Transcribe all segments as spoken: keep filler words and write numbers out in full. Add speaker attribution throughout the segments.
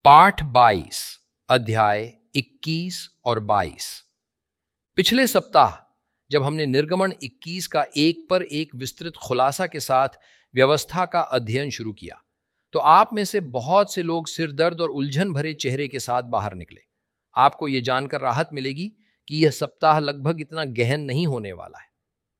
Speaker 1: पाठ बाईस, अध्याय इक्कीस और बाईस। पिछले सप्ताह जब हमने निर्गमन इक्कीस का एक पर एक विस्तृत खुलासा के साथ व्यवस्था का अध्ययन शुरू किया, तो आप में से बहुत से लोग सिरदर्द और उलझन भरे चेहरे के साथ बाहर निकले। आपको यह जानकर राहत मिलेगी कि यह सप्ताह लगभग इतना गहन नहीं होने वाला है।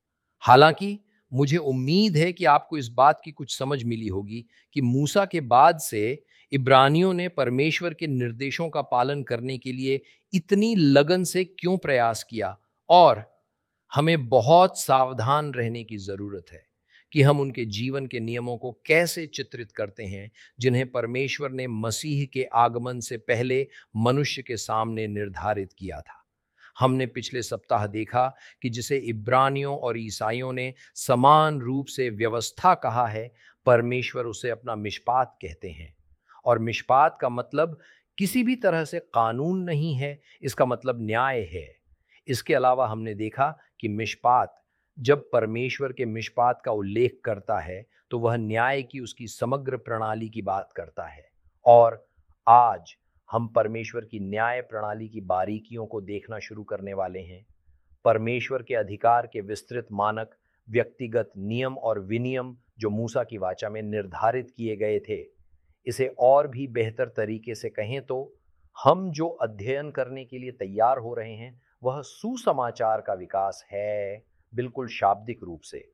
Speaker 1: हालांकि मुझे उम्मीद है कि आपको इस बात की कुछ समझ मिली होगी कि मूसा के बाद से इब्रानियों ने परमेश्वर के निर्देशों का पालन करने के लिए इतनी लगन से क्यों प्रयास किया, और हमें बहुत सावधान रहने की जरूरत है कि हम उनके जीवन के नियमों को कैसे चित्रित करते हैं, जिन्हें परमेश्वर ने मसीह के आगमन से पहले मनुष्य के सामने निर्धारित किया था। हमने पिछले सप्ताह देखा कि जिसे इब्रानियों और ईसाइयों ने समान रूप से व्यवस्था कहा है, परमेश्वर उसे अपना मिशपात कहते हैं। और मिशपात का मतलब किसी भी तरह से कानून नहीं है, इसका मतलब न्याय है। इसके अलावा हमने देखा कि मिशपात जब परमेश्वर के मिशपात का उल्लेख करता है तो वह न्याय की उसकी समग्र प्रणाली की बात करता है। और आज हम परमेश्वर की न्याय प्रणाली की बारीकियों को देखना शुरू करने वाले हैं। परमेश्वर के अधिकार के विस्तृत मानक, व्यक्तिगत नियम और विनियम जो मूसा की वाचा में निर्धारित किए गए थे। इसे और भी बेहतर तरीके से कहें तो हम जो अध्ययन करने के लिए तैयार हो रहे हैं वह सुसमाचार का विकास है। बिल्कुल शाब्दिक रूप से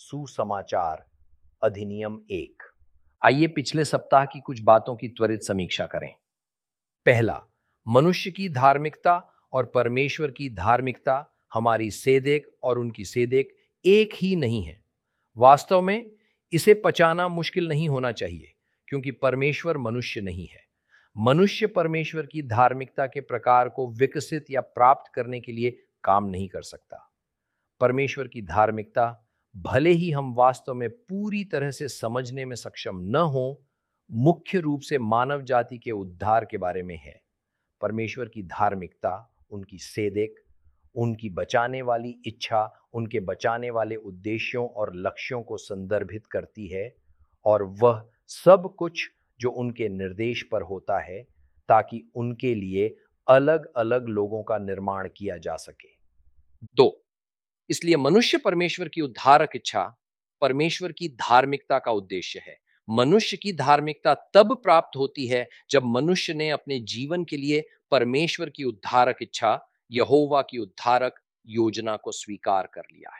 Speaker 1: सुसमाचार अधिनियम एक। आइए पिछले सप्ताह की कुछ बातों की त्वरित समीक्षा करें। पहला, मनुष्य की धार्मिकता और परमेश्वर की धार्मिकता, हमारी सेदेक और उनकी सेदेक एक ही नहीं है। वास्तव में इसे पचाना मुश्किल नहीं होना चाहिए, क्योंकि परमेश्वर मनुष्य नहीं है। मनुष्य परमेश्वर की धार्मिकता के प्रकार को विकसित या प्राप्त करने के लिए काम नहीं कर सकता। परमेश्वर की धार्मिकता, भले ही हम वास्तव में पूरी तरह से समझने में सक्षम न हो, मुख्य रूप से मानव जाति के उद्धार के बारे में है। परमेश्वर की धार्मिकता उनकी सेदेक, उनकी बचाने वाली इच्छा, उनके बचाने वाले उद्देश्यों और लक्ष्यों को संदर्भित करती है, और वह सब कुछ जो उनके निर्देश पर होता है ताकि उनके लिए अलग अलग लोगों का निर्माण किया जा सके। दो, इसलिए मनुष्य परमेश्वर की उद्धारक इच्छा परमेश्वर की धार्मिकता का उद्देश्य है। मनुष्य की धार्मिकता तब प्राप्त होती है जब मनुष्य ने अपने जीवन के लिए परमेश्वर की उद्धारक इच्छा, यहोवा की उद्धारक योजना को स्वीकार कर लिया है।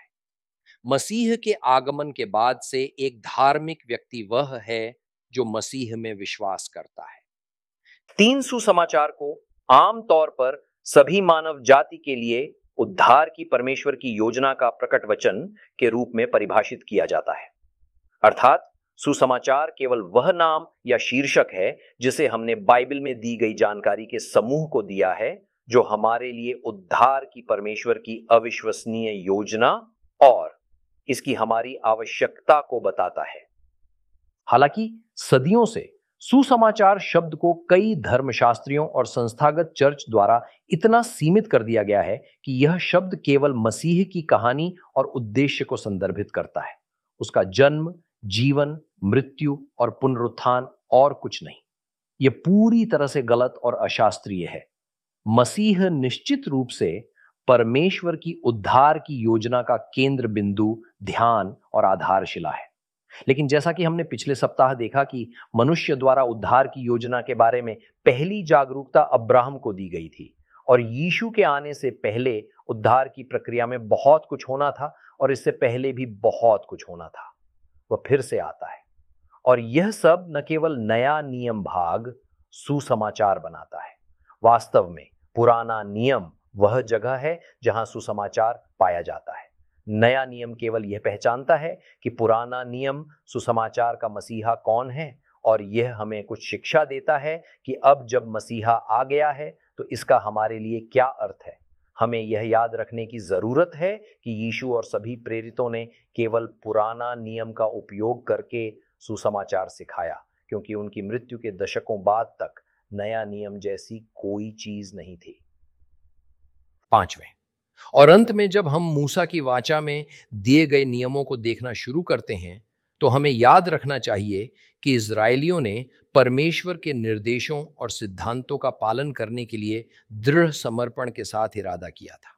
Speaker 1: मसीह के आगमन के बाद से एक धार्मिक व्यक्ति वह है जो मसीह में विश्वास करता है। तीन सुसमाचार को आमतौर पर सभी मानव जाति के लिए उद्धार की परमेश्वर की योजना का प्रकट वचन के रूप में परिभाषित किया जाता है। अर्थात सुसमाचार केवल वह नाम या शीर्षक है जिसे हमने बाइबल में दी गई जानकारी के समूह को दिया है, जो हमारे लिए उद्धार की परमेश्वर की अविश्वसनीय योजना और इसकी हमारी आवश्यकता को बताता है। हालांकि सदियों से सुसमाचार शब्द को कई धर्मशास्त्रियों और संस्थागत चर्च द्वारा इतना सीमित कर दिया गया है कि यह शब्द केवल मसीह की कहानी और उद्देश्य को संदर्भित करता है, उसका जन्म, जीवन, मृत्यु और पुनरुत्थान, और कुछ नहीं। यह पूरी तरह से गलत और अशास्त्रीय है। मसीह निश्चित रूप से परमेश्वर की उद्धार की योजना का केंद्र बिंदु, ध्यान और आधारशिला है। लेकिन जैसा कि हमने पिछले सप्ताह देखा कि मनुष्य द्वारा उद्धार की योजना के बारे में पहली जागरूकता अब्राहम को दी गई थी, और यीशु के आने से पहले उद्धार की प्रक्रिया में बहुत कुछ होना था, और इससे पहले भी बहुत कुछ होना था। वह फिर से आता है, और यह सब न केवल नया नियम भाग सुसमाचार बनाता है। वास्तव में पुराना नियम वह जगह है जहां सुसमाचार पाया जाता है। नया नियम केवल यह पहचानता है कि पुराना नियम सुसमाचार का मसीहा कौन है, और यह हमें कुछ शिक्षा देता है कि अब जब मसीहा आ गया है तो इसका हमारे लिए क्या अर्थ है। हमें यह याद रखने की जरूरत है कि यीशु और सभी प्रेरितों ने केवल पुराना नियम का उपयोग करके सुसमाचार सिखाया, क्योंकि उनकी मृत्यु के दशकों बाद तक नया नियम जैसी कोई चीज नहीं थी। पांचवें और अंत में जब हम मूसा की वाचा में दिए गए नियमों को देखना शुरू करते हैं तो हमें याद रखना चाहिए कि इजरायलियों ने परमेश्वर के निर्देशों और सिद्धांतों का पालन करने के लिए दृढ़ समर्पण के साथ इरादा किया था।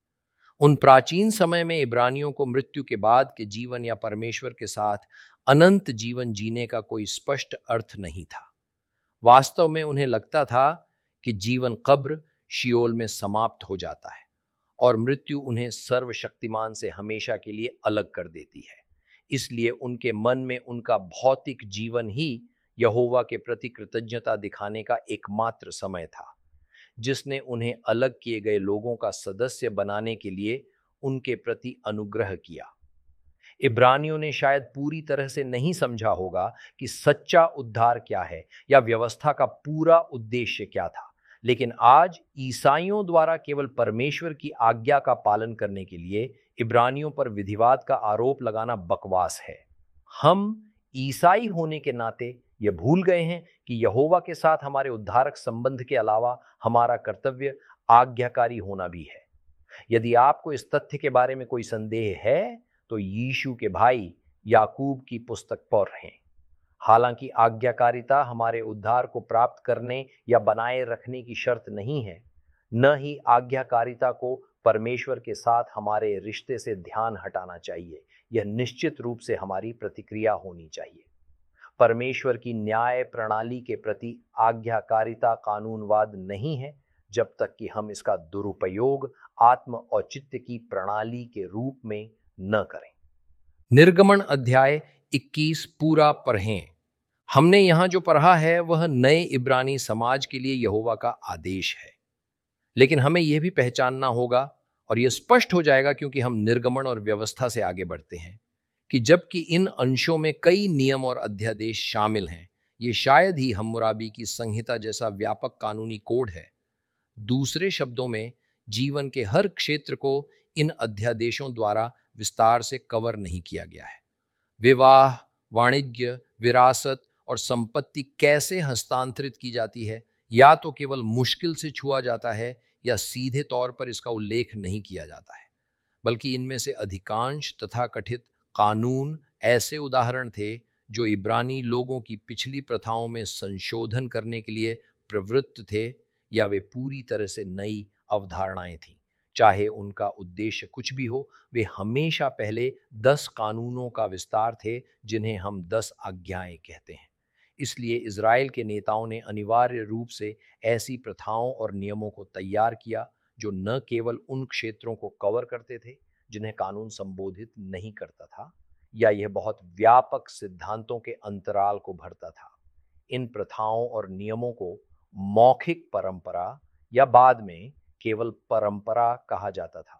Speaker 1: उन प्राचीन समय में इब्रानियों को मृत्यु के बाद के जीवन या परमेश्वर के साथ अनंत जीवन जीने का कोई स्पष्ट अर्थ नहीं था। वास्तव में उन्हें लगता था कि जीवन कब्र शियोल में समाप्त हो जाता है और मृत्यु उन्हें सर्वशक्तिमान से हमेशा के लिए अलग कर देती है। इसलिए उनके मन में उनका भौतिक जीवन ही यहोवा के प्रति कृतज्ञता दिखाने का एकमात्र समय था, जिसने उन्हें अलग किए गए लोगों का सदस्य बनाने के लिए उनके प्रति अनुग्रह किया। इब्रानियों ने शायद पूरी तरह से नहीं समझा होगा कि सच्चा उद्धार क्या है या व्यवस्था का पूरा उद्देश्य क्या था, लेकिन आज ईसाइयों द्वारा केवल परमेश्वर की आज्ञा का पालन करने के लिए इब्रानियों पर विधिवाद का आरोप लगाना बकवास है। हम ईसाई होने के नाते ये भूल गए हैं कि यहोवा के साथ हमारे उद्धारक संबंध के अलावा हमारा कर्तव्य आज्ञाकारी होना भी है। यदि आपको इस तथ्य के बारे में कोई संदेह है तो यीशु के भाई याकूब की पुस्तक पढ़ें। हालांकि आज्ञाकारिता हमारे उद्धार को प्राप्त करने या बनाए रखने की शर्त नहीं है, न ही आज्ञाकारिता को परमेश्वर के साथ हमारे रिश्ते से ध्यान हटाना चाहिए। यह निश्चित रूप से हमारी प्रतिक्रिया होनी चाहिए। परमेश्वर की न्याय प्रणाली के प्रति आज्ञाकारिता कानूनवाद नहीं है जब तक कि हम इसका दुरुपयोग आत्म औचित्य की प्रणाली के रूप में न करें। निर्गमन अध्याय इक्कीस पूरा पढ़ें। हमने यहां जो पढ़ा है वह नए इब्रानी समाज के लिए यहोवा का आदेश है, लेकिन हमें यह भी पहचानना होगा और यह स्पष्ट हो जाएगा क्योंकि हम निर्गमन और व्यवस्था से आगे बढ़ते हैं कि जबकि इन अंशों में कई नियम और अध्यादेश शामिल हैं, ये शायद ही हम्मुराबी की संहिता जैसा व्यापक कानूनी कोड है। दूसरे शब्दों में, जीवन के हर क्षेत्र को इन अध्यादेशों द्वारा विस्तार से कवर नहीं किया गया है। विवाह, वाणिज्य, विरासत और संपत्ति कैसे हस्तांतरित की जाती है या तो केवल मुश्किल से छुआ जाता है या सीधे तौर पर इसका उल्लेख नहीं किया जाता है, बल्कि इनमें से अधिकांश तथाकथित कानून ऐसे उदाहरण थे जो इब्रानी लोगों की पिछली प्रथाओं में संशोधन करने के लिए प्रवृत्त थे या वे पूरी तरह से नई अवधारणाएं थीं। चाहे उनका उद्देश्य कुछ भी हो, वे हमेशा पहले दस कानूनों का विस्तार थे जिन्हें हम दस आज्ञाएं कहते हैं। इसलिए इज़राइल के नेताओं ने अनिवार्य रूप से ऐसी प्रथाओं और नियमों को तैयार किया जो न केवल उन क्षेत्रों को कवर करते थे जिन्हें कानून संबोधित नहीं करता था, या यह बहुत व्यापक सिद्धांतों के अंतराल को भरता था। इन प्रथाओं और नियमों को मौखिक परंपरा या बाद में केवल परंपरा कहा जाता था।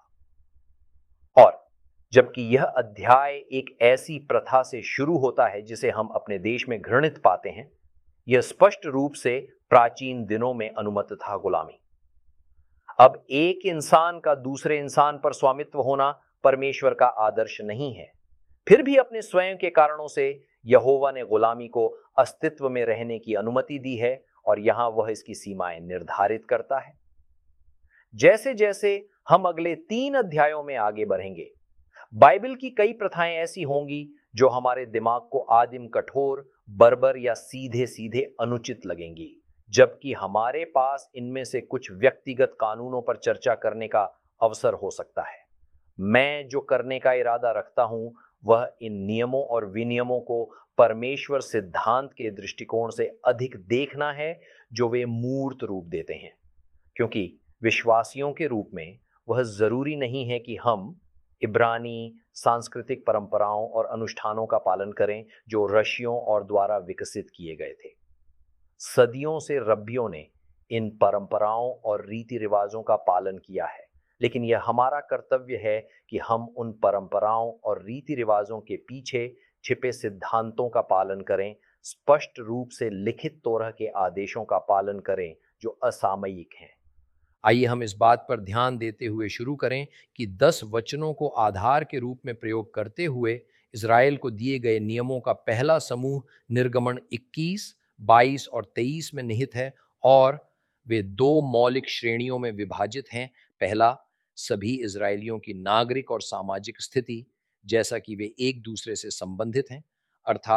Speaker 1: और जबकि यह अध्याय एक ऐसी प्रथा से शुरू होता है जिसे हम अपने देश में घृणित पाते हैं, यह स्पष्ट रूप से प्राचीन दिनों में अनुमत था गुलामी। अब एक इंसान का दूसरे इंसान पर स्वामित्व होना परमेश्वर का आदर्श नहीं है। फिर भी अपने स्वयं के कारणों से यहोवा ने गुलामी को अस्तित्व में रहने की अनुमति दी है और यहां वह इसकी सीमाएं निर्धारित करता है। जैसे जैसे हम अगले तीन अध्यायों में आगे बढ़ेंगे, बाइबल की कई प्रथाएं ऐसी होंगी जो हमारे दिमाग को आदिम कठोर, बर्बर या सीधे सीधे अनुचित लगेंगी, जबकि हमारे पास इनमें से कुछ व्यक्तिगत कानूनों पर चर्चा करने का अवसर हो सकता है। मैं जो करने का इरादा रखता हूं वह इन नियमों और विनियमों को परमेश्वर सिद्धांत के दृष्टिकोण से अधिक देखना है जो वे मूर्त रूप देते हैं, क्योंकि विश्वासियों के रूप में वह जरूरी नहीं है कि हम इब्रानी सांस्कृतिक परंपराओं और अनुष्ठानों का पालन करें जो रशियों और द्वारा विकसित किए गए थे। सदियों से रब्बियों ने इन परंपराओं और रीति रिवाजों का पालन किया है, लेकिन यह हमारा कर्तव्य है कि हम उन परंपराओं और रीति रिवाजों के पीछे छिपे सिद्धांतों का पालन करें, स्पष्ट रूप से लिखित तोरह के आदेशों का पालन करें जो असामयिक हैं। आइए हम इस बात पर ध्यान देते हुए शुरू करें कि दस वचनों को आधार के रूप में प्रयोग करते हुए इज़राइल को दिए गए नियमों का पहला समूह निर्गमन इक्कीस, बाईस और तेईस में निहित है और वे दो मौलिक श्रेणियों में विभाजित हैं। पहला, सभी इज़राइलियों की नागरिक और सामाजिक स्थिति जैसा कि वे एक दूसरे से संबंधित हैं, अर्थात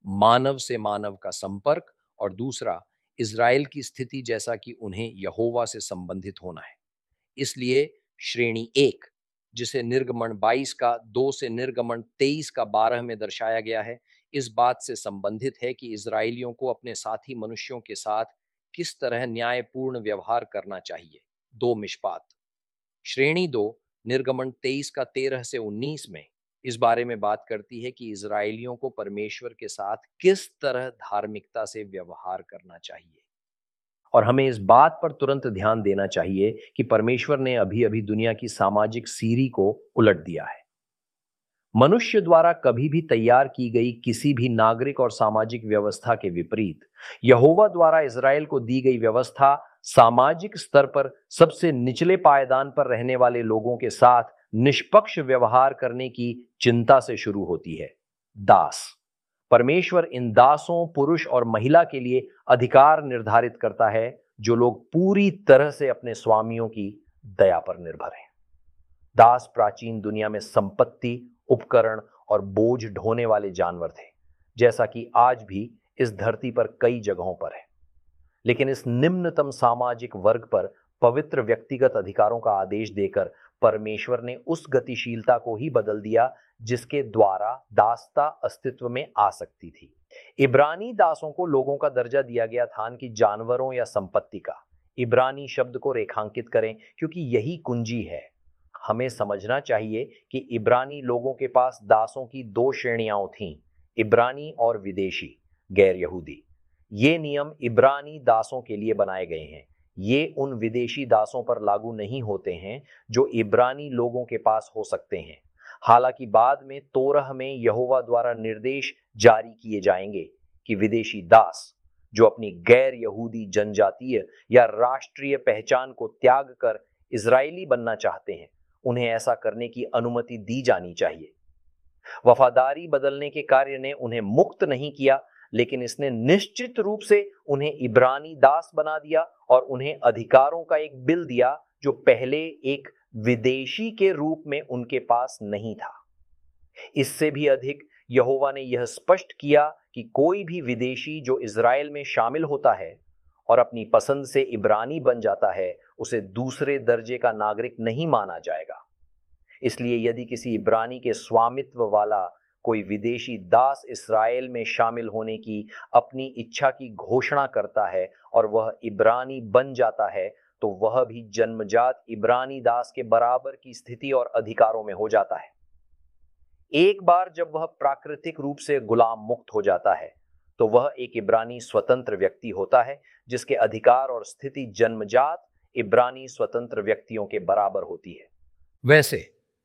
Speaker 1: मानव से मानव का संपर्क और दूसरा इज़राइल की स्थिति जैसा कि उन्हें यहोवा से संबंधित होना है। इसलिए श्रेणी एक, जिसे निर्गमन बाईस का दो से निर्गमन तेईस का बारह में दर्शाया गया है, इस बात से संबंधित है कि इज़राइलियों को अपने साथी मनुष्यों के साथ किस तरह न्यायपूर्ण व्यवहार करना चाहिए। दो मिशपात। श्रेणी दो निर्गमन तेईस का तेरह से उन्नीस में इस बारे में बात करती है कि इज़राइलियों को परमेश्वर के साथ किस तरह धार्मिकता से व्यवहार करना चाहिए। और हमें इस बात पर तुरंत ध्यान देना चाहिए कि परमेश्वर ने अभी अभी दुनिया की सामाजिक सीरी को उलट दिया है। मनुष्य द्वारा कभी भी तैयार की गई किसी भी नागरिक और सामाजिक व्यवस्था के विपरीत यहोवा द्वारा इज़राइल को दी गई व्यवस्था सामाजिक स्तर पर सबसे निचले पायदान पर रहने वाले लोगों के साथ निष्पक्ष व्यवहार करने की चिंता से शुरू होती है। दास। परमेश्वर इन दासों, पुरुष और महिला के लिए अधिकार निर्धारित करता है जो लोग पूरी तरह से अपने स्वामियों की दया पर निर्भर हैं। दास प्राचीन दुनिया में संपत्ति, उपकरण और बोझ ढोने वाले जानवर थे, जैसा कि आज भी इस धरती पर कई जगहों पर है। लेकिन इस निम्नतम सामाजिक वर्ग पर पवित्र व्यक्तिगत अधिकारों का आदेश देकर परमेश्वर ने उस गतिशीलता को ही बदल दिया जिसके द्वारा दासता अस्तित्व में आ सकती थी। इब्रानी दासों को लोगों का दर्जा दिया गया था कि जानवरों या संपत्ति का। इब्रानी शब्द को रेखांकित करें क्योंकि यही कुंजी है। हमें समझना चाहिए कि इब्रानी लोगों के पास दासों की दो श्रेणियां थीं, इब्रानी और विदेशी, गैर यहूदी। ये नियम इब्रानी दासों के लिए बनाए गए हैं। ये उन विदेशी दासों पर लागू नहीं होते हैं जो इब्रानी लोगों के पास हो सकते हैं। हालांकि बाद में तोरह में यहोवा द्वारा निर्देश जारी किए जाएंगे कि विदेशी दास जो अपनी गैर यहूदी जनजातीय या राष्ट्रीय पहचान को त्याग कर इजरायली बनना चाहते हैं, उन्हें ऐसा करने की अनुमति दी जानी चाहिए। वफादारी बदलने के कार्य ने उन्हें मुक्त नहीं किया, लेकिन इसने निश्चित रूप से उन्हें इब्रानी दास बना दिया और उन्हें अधिकारों का एक बिल दिया जो पहले एक विदेशी के रूप में उनके पास नहीं था। इससे भी अधिक यहोवा ने यह स्पष्ट किया कि कोई भी विदेशी जो इज़राइल में शामिल होता है और अपनी पसंद से इब्रानी बन जाता है, उसे दूसरे दर्जे का नागरिक नहीं माना जाएगा। इसलिए यदि किसी इब्रानी के स्वामित्व वाला कोई विदेशी दास इस्राएल में शामिल होने की अपनी इच्छा की घोषणा करता है और वह इब्रानी बन जाता है, तो वह भी जन्मजात इब्रानी दास के बराबर की स्थिति और अधिकारों में हो जाता है। एक बार जब वह प्राकृतिक रूप से गुलाम मुक्त हो जाता है, तो वह एक इब्रानी स्वतंत्र व्यक्ति होता है जिसके अधिकार और स्थिति जन्मजात इब्रानी स्वतंत्र व्यक्तियों के बराबर होती है।
Speaker 2: वैसे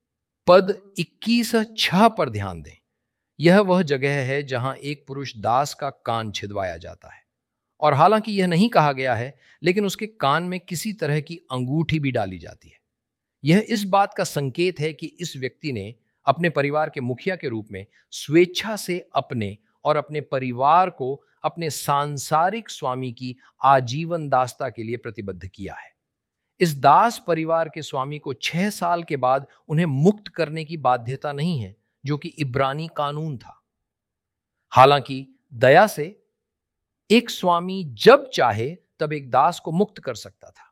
Speaker 2: पद इक्कीस छह पर ध्यान दें। यह वह जगह है जहां एक पुरुष दास का कान छिदवाया जाता है, और हालांकि यह नहीं कहा गया है, लेकिन उसके कान में किसी तरह की अंगूठी भी डाली जाती है। यह इस बात का संकेत है कि इस व्यक्ति ने अपने परिवार के मुखिया के रूप में स्वेच्छा से अपने और अपने परिवार को अपने सांसारिक स्वामी की आजीवन दासता के लिए प्रतिबद्ध किया है। इस दास परिवार के स्वामी को छह साल के बाद उन्हें मुक्त करने की बाध्यता नहीं है, जो कि इब्रानी कानून था। हालांकि दया से एक स्वामी जब चाहे तब एक दास को मुक्त कर सकता था।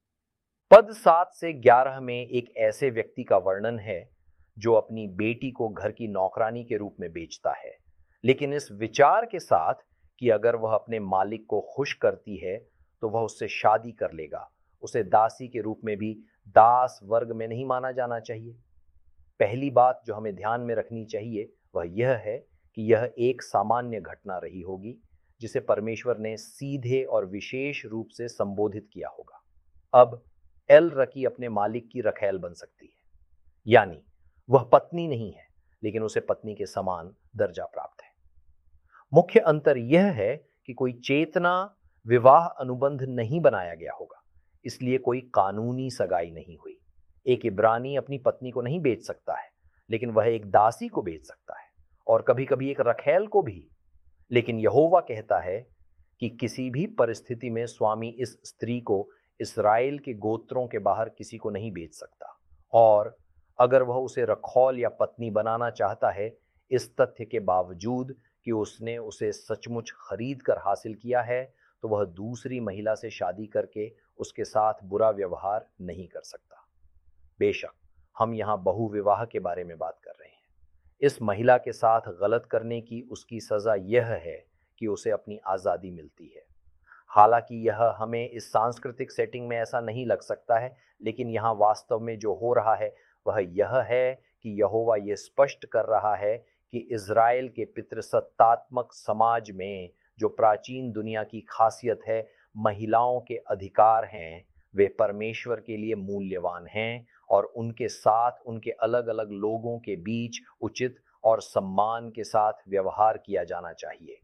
Speaker 1: पद सात से ग्यारह में एक ऐसे व्यक्ति का वर्णन है जो अपनी बेटी को घर की नौकरानी के रूप में बेचता है, लेकिन इस विचार के साथ कि अगर वह अपने मालिक को खुश करती है तो वह उससे शादी कर लेगा। उसे दासी के रूप में भी दास वर्ग में नहीं माना जाना चाहिए। पहली बात जो हमें ध्यान में रखनी चाहिए वह यह है कि यह एक सामान्य घटना रही होगी जिसे परमेश्वर ने सीधे और विशेष रूप से संबोधित किया होगा। अब एल रकी अपने मालिक की रखैल बन सकती है, यानी वह पत्नी नहीं है, लेकिन उसे पत्नी के समान दर्जा प्राप्त है। मुख्य अंतर यह है कि कोई चेतना विवाह अनुबंध नहीं बनाया गया होगा, इसलिए कोई कानूनी सगाई नहीं हुई। एक इब्रानी अपनी पत्नी को नहीं बेच सकता है, लेकिन वह एक दासी को बेच सकता है, और कभी कभी एक रखैल को भी। लेकिन यहोवा कहता है कि किसी भी परिस्थिति में स्वामी इस स्त्री को इस्राएल के गोत्रों के बाहर किसी को नहीं बेच सकता, और अगर वह उसे रखौल या पत्नी बनाना चाहता है, इस तथ्य के बावजूद
Speaker 3: कि उसने उसे सचमुच खरीद कर हासिल किया है, तो वह दूसरी महिला से शादी करके उसके साथ बुरा व्यवहार नहीं कर सकता। बेशक हम यहाँ बहुविवाह के बारे में बात कर रहे हैं। इस महिला के साथ गलत करने की उसकी सज़ा यह है कि उसे अपनी आज़ादी मिलती है। हालांकि यह हमें इस सांस्कृतिक सेटिंग में ऐसा नहीं लग सकता है, लेकिन यहाँ वास्तव में जो हो रहा है वह यह है कि यहोवा यह स्पष्ट कर रहा है कि इज़राइल के पितृसत्तात्मक समाज में जो प्राचीन दुनिया की खासियत है, महिलाओं के अधिकार हैं, वे परमेश्वर के लिए मूल्यवान हैं और उनके साथ उनके अलग अलग लोगों के बीच उचित और सम्मान के साथ व्यवहार किया जाना चाहिए।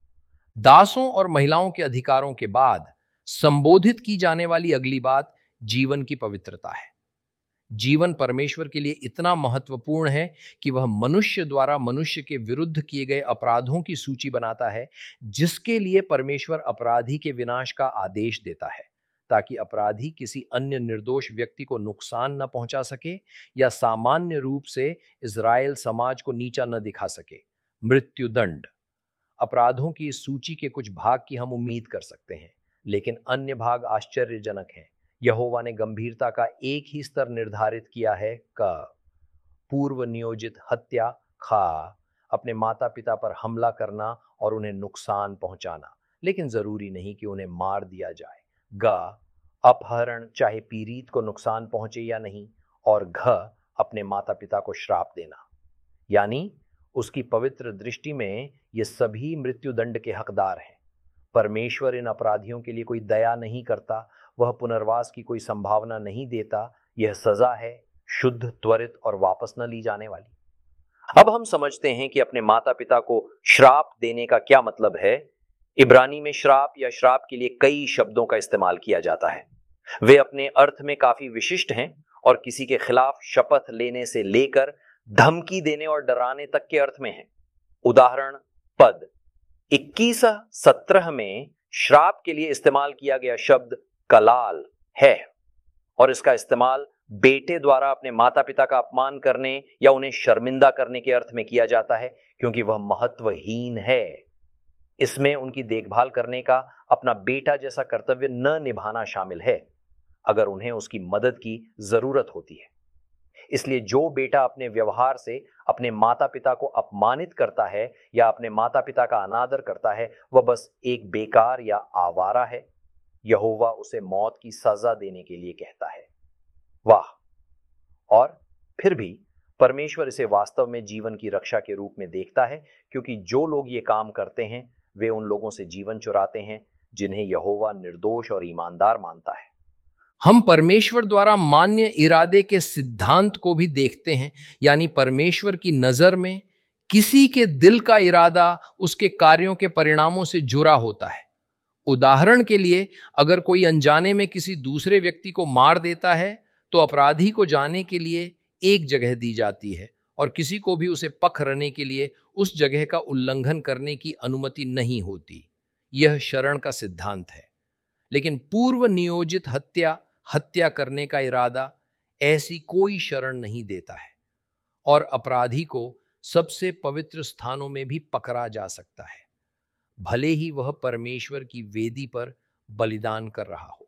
Speaker 2: दासों और महिलाओं के अधिकारों के बाद संबोधित की जाने वाली अगली बात जीवन की पवित्रता है। जीवन परमेश्वर के लिए इतना महत्वपूर्ण है कि वह मनुष्य द्वारा मनुष्य के विरुद्ध किए गए अपराधों की सूची बनाता है, जिसके लिए परमेश्वर अपराधी के विनाश का आदेश देता है, ताकि अपराधी किसी अन्य निर्दोष व्यक्ति को नुकसान न पहुंचा सके या सामान्य रूप से इज़राइल समाज को नीचा न दिखा सके। मृत्युदंड। अपराधों की इस सूची के कुछ भाग की हम उम्मीद कर सकते हैं, लेकिन अन्य भाग आश्चर्यजनक हैं। यहोवा ने गंभीरता का एक ही स्तर निर्धारित किया है। क पूर्व नियोजित हत्या। खा अपने माता पिता पर हमला करना और उन्हें नुकसान पहुंचाना, लेकिन जरूरी नहीं कि उन्हें मार दिया जाए। ग अपहरण, चाहे पीड़ित को नुकसान पहुंचे या नहीं। और घ अपने माता पिता को श्राप देना। यानी उसकी पवित्र दृष्टि में ये सभी मृत्युदंड के हकदार हैं। परमेश्वर इन अपराधियों के लिए कोई दया नहीं करता, वह पुनर्वास की कोई संभावना नहीं देता। यह सजा है, शुद्ध, त्वरित और वापस न ली जाने वाली। अब हम समझते हैं कि अपने माता पिता को श्राप देने का क्या मतलब है। इब्रानी में श्राप या श्राप के लिए कई शब्दों का इस्तेमाल किया जाता है। वे अपने अर्थ में काफी विशिष्ट हैं और किसी के खिलाफ शपथ लेने से लेकर धमकी देने और डराने तक के अर्थ में हैं। उदाहरण, पद इक्कीस सत्रह में श्राप के लिए इस्तेमाल किया गया शब्द कलाल है और इसका इस्तेमाल बेटे द्वारा अपने माता पिता का अपमान करने या उन्हें शर्मिंदा करने के अर्थ में किया जाता है, क्योंकि वह महत्वहीन है। इसमें उनकी देखभाल करने का अपना बेटा जैसा कर्तव्य न निभाना शामिल है, अगर उन्हें उसकी मदद की जरूरत होती है। इसलिए जो बेटा अपने व्यवहार से अपने माता पिता को अपमानित करता है या अपने माता पिता का अनादर करता है, वह बस एक बेकार या आवारा है। यहोवा उसे मौत की सजा देने के लिए कहता है। वाह! और फिर भी परमेश्वर इसे वास्तव में जीवन की रक्षा के रूप में देखता है, क्योंकि जो लोग ये काम करते हैं वे उन लोगों से जीवन चुराते हैं जिन्हें यहोवा निर्दोष और ईमानदार मानता है। हम परमेश्वर द्वारा मान्य इरादे के सिद्धांत को भी देखते हैं, यानी परमेश्वर की नजर में किसी के दिल का इरादा उसके कार्यों के परिणामों से जुड़ा होता है। उदाहरण के लिए, अगर कोई अनजाने में किसी दूसरे व्यक्ति को मार देता है तो अपराधी को जाने के लिए एक जगह दी जाती है और किसी को भी उसे पकड़ने के लिए उस जगह का उल्लंघन करने की अनुमति नहीं होती। यह शरण का सिद्धांत है। लेकिन पूर्व नियोजित हत्या हत्या करने का इरादा ऐसी कोई शरण नहीं देता है और अपराधी को सबसे पवित्र स्थानों में भी पकड़ा जा सकता है, भले ही वह परमेश्वर की वेदी पर बलिदान कर रहा हो।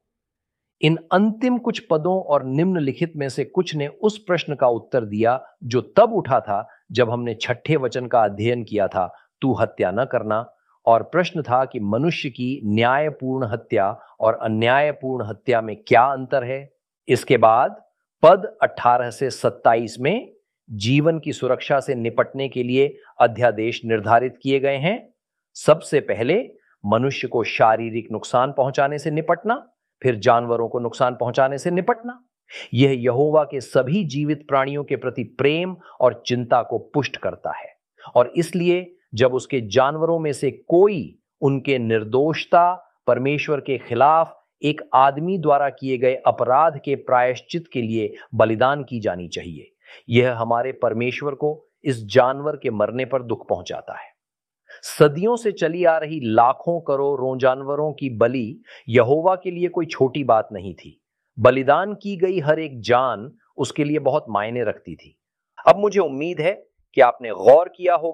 Speaker 2: इन अंतिम कुछ पदों और निम्नलिखित में से कुछ ने उस प्रश्न का उत्तर दिया जो तब उठा था जब हमने छठे वचन का अध्ययन किया था, तू हत्या न करना। और प्रश्न था कि मनुष्य की न्यायपूर्ण हत्या और अन्यायपूर्ण हत्या में क्या अंतर है। इसके बाद पद अठारह से सत्ताईस में जीवन की सुरक्षा से निपटने के लिए अध्यादेश निर्धारित किए गए हैं। सबसे पहले मनुष्य को शारीरिक नुकसान पहुंचाने से निपटना, फिर जानवरों को नुकसान पहुंचाने से निपटना। यह यहोवा के सभी जीवित प्राणियों के प्रति प्रेम और चिंता को पुष्ट करता है और इसलिए जब उसके जानवरों में से कोई उनके निर्दोषता परमेश्वर के खिलाफ एक आदमी द्वारा किए गए अपराध के प्रायश्चित के लिए बलिदान की जानी चाहिए, यह हमारे परमेश्वर को इस जानवर के मरने पर दुख पहुंचाता है। सदियों से चली आ रही लाखों करोड़ों जानवरों की बलि यहोवा के लिए कोई छोटी बात नहीं थी। बलिदान की गई हर एक जान उसके लिए बहुत मायने रखती थी। अब मुझे उम्मीद है कि आपने गौर किया होगा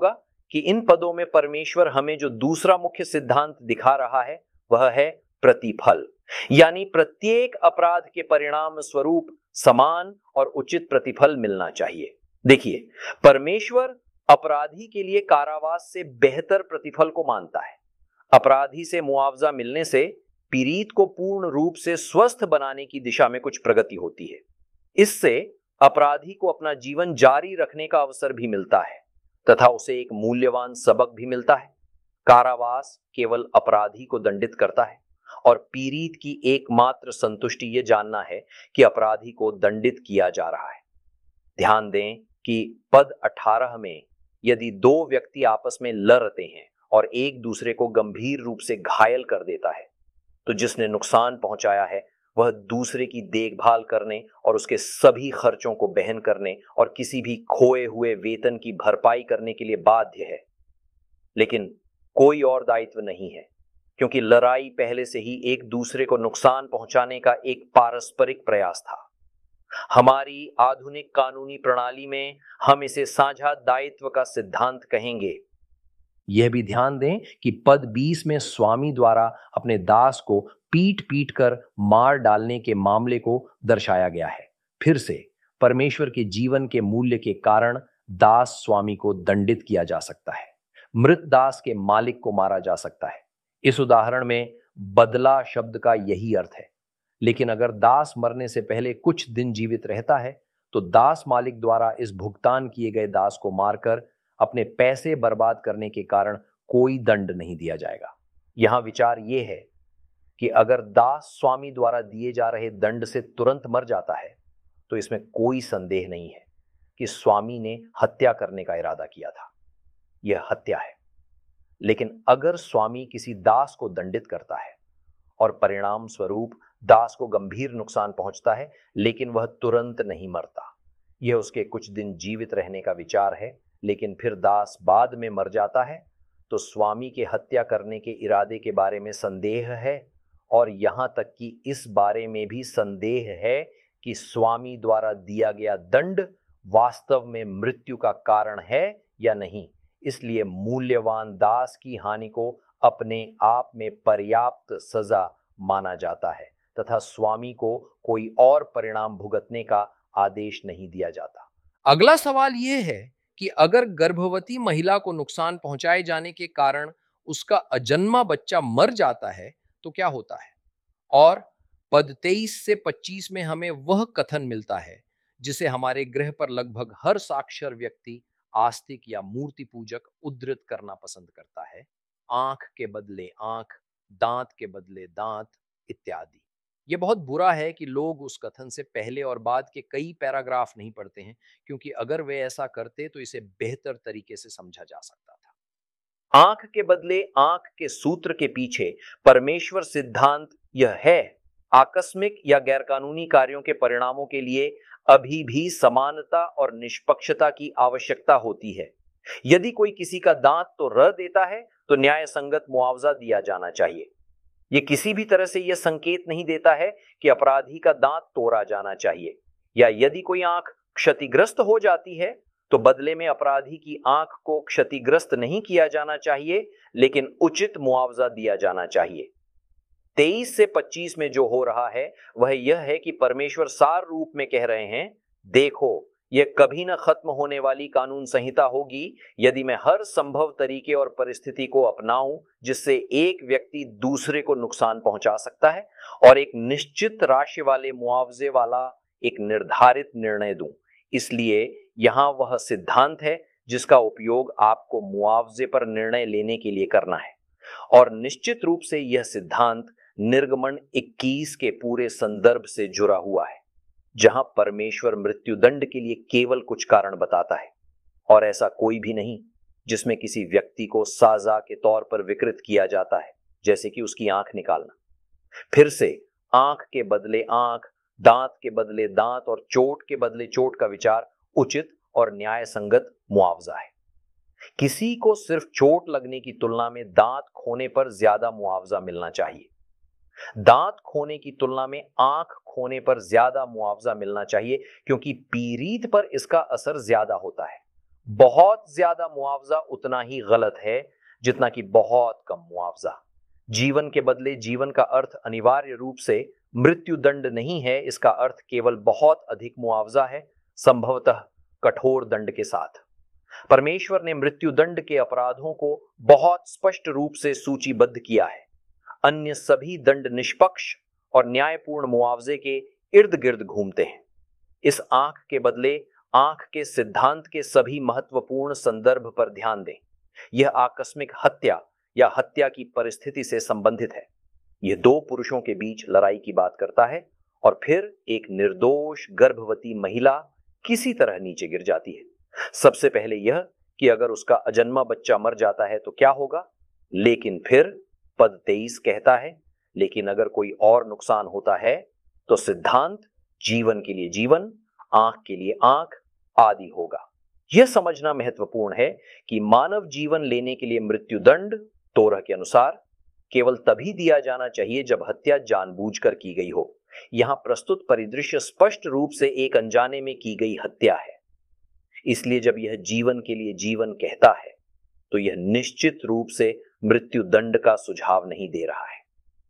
Speaker 3: कि इन पदों में परमेश्वर हमें जो दूसरा मुख्य सिद्धांत दिखा रहा है वह है प्रतिफल, यानी प्रत्येक अपराध के परिणाम स्वरूप समान और उचित प्रतिफल मिलना चाहिए। देखिए, परमेश्वर अपराधी के लिए कारावास से बेहतर प्रतिफल को मानता है। अपराधी से मुआवजा मिलने से पीड़ित को पूर्ण रूप से स्वस्थ बनाने की दिशा में कुछ प्रगति होती है। इससे अपराधी को अपना जीवन जारी रखने का अवसर भी मिलता है तथा उसे एक मूल्यवान सबक भी मिलता है। कारावास केवल अपराधी को दंडित करता है और पीड़ित की एकमात्र संतुष्टि यह जानना है कि अपराधी को दंडित किया जा रहा है। ध्यान दें कि पद अठारह में यदि दो व्यक्ति आपस में लड़ते हैं और एक दूसरे को गंभीर रूप से घायल कर देता है, तो जिसने नुकसान पहुंचाया है वह दूसरे की देखभाल करने और उसके सभी खर्चों को वहन करने और किसी भी खोए हुए वेतन की भरपाई करने के लिए बाध्य है। लेकिन कोई और दायित्व नहीं है, क्योंकि लड़ाई पहले से ही एक दूसरे को नुकसान पहुंचाने का एक पारस्परिक प्रयास था। हमारी आधुनिक कानूनी प्रणाली में हम इसे साझा दायित्व का सिद्धांत कहेंगे।
Speaker 2: यह भी ध्यान दें कि पद बीस में स्वामी द्वारा अपने दास को पीट पीट कर मार डालने के मामले को दर्शाया गया है। फिर से परमेश्वर के जीवन के मूल्य के कारण दास स्वामी को दंडित किया जा सकता है। मृत दास के मालिक को मारा जा सकता है। इस उदाहरण में बदला शब्द का यही अर्थ है। लेकिन अगर दास मरने से पहले कुछ दिन जीवित रहता है तो दास मालिक द्वारा इस भुगतान किए गए दास को मारकर अपने पैसे बर्बाद करने के कारण कोई दंड नहीं दिया जाएगा। यहां विचार यह है कि अगर दास स्वामी द्वारा दिए जा रहे दंड से तुरंत मर जाता है तो इसमें कोई संदेह नहीं है कि स्वामी ने हत्या करने का इरादा किया था। यह हत्या है। लेकिन अगर स्वामी किसी दास को दंडित करता है और परिणाम स्वरूप दास को गंभीर नुकसान पहुंचता है लेकिन वह तुरंत नहीं मरता, यह उसके कुछ दिन जीवित रहने का विचार है, लेकिन फिर दास बाद में मर जाता है, तो स्वामी के हत्या करने के इरादे के बारे में संदेह है और यहां तक कि इस बारे में भी संदेह है कि स्वामी द्वारा दिया गया दंड वास्तव में मृत्यु का कारण है या नहीं। इसलिए मूल्यवान दास की हानि को अपने आप में पर्याप्त सजा माना जाता है तथा स्वामी को कोई और परिणाम भुगतने का आदेश नहीं दिया जाता।
Speaker 1: अगला सवाल यह है कि अगर गर्भवती महिला को नुकसान पहुंचाए जाने के कारण उसका अजन्मा बच्चा मर जाता है तो क्या होता है? और पद तेईस से पच्चीस में हमें वह कथन मिलता है जिसे हमारे गृह पर लगभग हर साक्षर व्यक्ति, आस्तिक या मूर्ति पूजक उद्धृत करना पसंद करता है। आंख के बदले आंख, दांत के बदले दांत इत्यादि। यह बहुत बुरा है कि लोग उस कथन से पहले और बाद के कई पैराग्राफ नहीं पढ़ते हैं, क्योंकि अगर वे ऐसा करते तो इसे बेहतर तरीके से समझा जा सकता था।
Speaker 3: आंख के बदले आंख के सूत्र के पीछे परमेश्वर सिद्धांत यह है, आकस्मिक या गैरकानूनी कार्यों के परिणामों के लिए अभी भी समानता और निष्पक्षता की आवश्यकता होती है। यदि कोई किसी का दांत तो रह देता है तो न्याय संगत मुआवजा दिया जाना चाहिए। यह किसी भी तरह से यह संकेत नहीं देता है कि अपराधी का दांत तोड़ा जाना चाहिए, या यदि कोई आंख क्षतिग्रस्त हो जाती है तो बदले में अपराधी की आंख को क्षतिग्रस्त नहीं किया जाना चाहिए, लेकिन उचित मुआवजा दिया जाना चाहिए। तेईस से पच्चीस में जो हो रहा है वह यह है कि परमेश्वर सार रूप में कह रहे हैं, देखो, यह कभी न खत्म होने वाली कानून संहिता होगी यदि मैं हर संभव तरीके और परिस्थिति को अपनाऊं जिससे एक व्यक्ति दूसरे को नुकसान पहुंचा सकता है और एक निश्चित राशि वाले मुआवजे वाला एक निर्धारित निर्णय दूं। इसलिए यहां वह सिद्धांत है जिसका उपयोग आपको मुआवजे पर निर्णय लेने के लिए करना है, और निश्चित रूप से यह सिद्धांत निर्गमन इक्कीस के पूरे संदर्भ से जुड़ा हुआ है, जहां परमेश्वर मृत्युदंड के लिए केवल कुछ कारण बताता है और ऐसा कोई भी नहीं जिसमें किसी व्यक्ति को सजा के तौर पर विकृत किया जाता है, जैसे कि उसकी आंख निकालना। फिर से आंख के बदले आंख, दांत के बदले दांत और चोट के बदले चोट का विचार उचित और न्याय संगत मुआवजा है। किसी को सिर्फ चोट लगने की तुलना में दांत खोने पर ज्यादा मुआवजा मिलना चाहिए। दांत खोने की तुलना में आंख खोने पर ज्यादा मुआवजा मिलना चाहिए, क्योंकि पीड़ित पर इसका असर ज्यादा होता है। बहुत ज्यादा मुआवजा उतना ही गलत है जितना कि बहुत कम मुआवजा। जीवन के बदले जीवन का अर्थ अनिवार्य रूप से मृत्यु दंड नहीं है, इसका अर्थ केवल बहुत अधिक मुआवजा है, संभवतः कठोर दंड के साथ। परमेश्वर ने मृत्यु दंड के अपराधों को बहुत स्पष्ट रूप से सूचीबद्ध किया है। अन्य सभी दंड निष्पक्ष और न्यायपूर्ण मुआवजे के इर्द गिर्द घूमते हैं। इस आंख के बदले आंख के सिद्धांत के सभी महत्वपूर्ण संदर्भ पर ध्यान दें। यह आकस्मिक हत्या या हत्या की परिस्थिति से संबंधित है। यह दो पुरुषों के बीच लड़ाई की बात करता है और फिर एक निर्दोष गर्भवती महिला किसी तरह नीचे गिर जाती है। सबसे पहले यह कि अगर उसका अजन्मा बच्चा मर जाता है तो क्या होगा, लेकिन फिर पद तेईस कहता है, लेकिन अगर कोई और नुकसान होता है तो सिद्धांत जीवन के लिए जीवन, आंख के लिए आंख आदि होगा। यह समझना महत्वपूर्ण है कि मानव जीवन लेने के लिए मृत्यु दंड तोरह के अनुसार केवल तभी दिया जाना चाहिए जब हत्या जानबूझकर की गई हो। यहां प्रस्तुत परिदृश्य स्पष्ट रूप से एक अनजाने में की गई हत्या है। इसलिए जब यह जीवन के लिए जीवन कहता है तो यह निश्चित रूप से मृत्यु दंड का सुझाव नहीं दे रहा है।